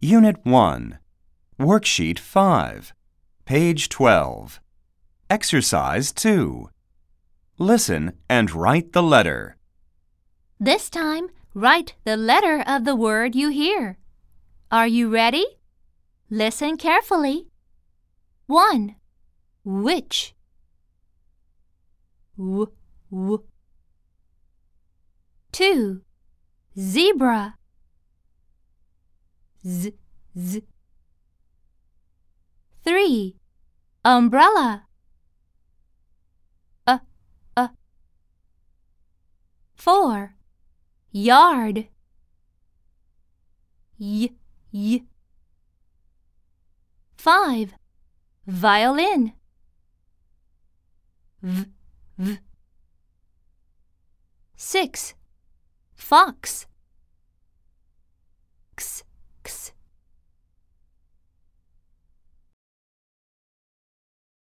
Unit 1, Worksheet 5, page 12. Exercise 2. Listen and write the letter. This time, write the letter of the word you hear. Are you ready? Listen carefully. 1. Which. W, w. 2. Zebra. Z, z. 3. Umbrella. 4. Yard. Y, y. 5. Violin. V, v. 6. Fox. X.